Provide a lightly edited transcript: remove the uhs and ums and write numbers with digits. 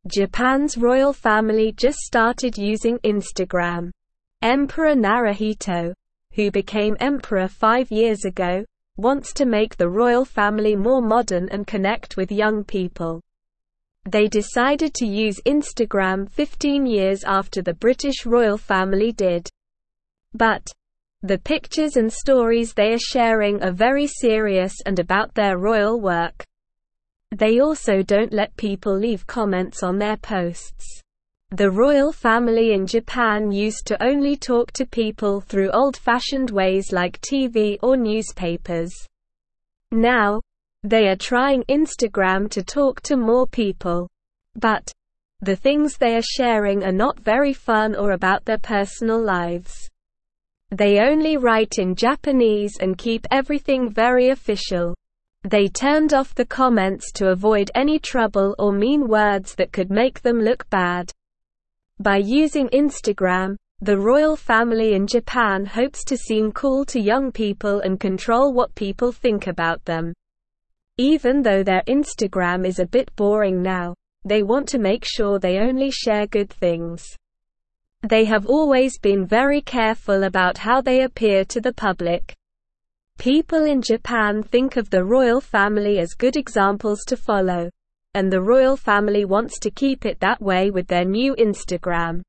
Japan's royal family just started using Instagram. Emperor Naruhito, who became emperor 5 years ago, wants to make the royal family more modern and connect with young people. They decided to use Instagram 15 years after the British royal family did. But the pictures and stories they are sharing are very serious and about their royal work. They also don't let people leave comments on their posts. The royal family in Japan used to only talk to people through old-fashioned ways like TV or newspapers. Now, they are trying Instagram to talk to more people. But the things they are sharing are not very fun or about their personal lives. They only write in Japanese and keep everything very official. They turned off the comments to avoid any trouble or mean words that could make them look bad. By using Instagram, the royal family in Japan hopes to seem cool to young people and control what people think about them. Even though their Instagram is a bit boring now, they want to make sure they only share good things. They have always been very careful about how they appear to the public. People in Japan think of the royal family as good examples to follow, and the royal family wants to keep it that way with their new Instagram.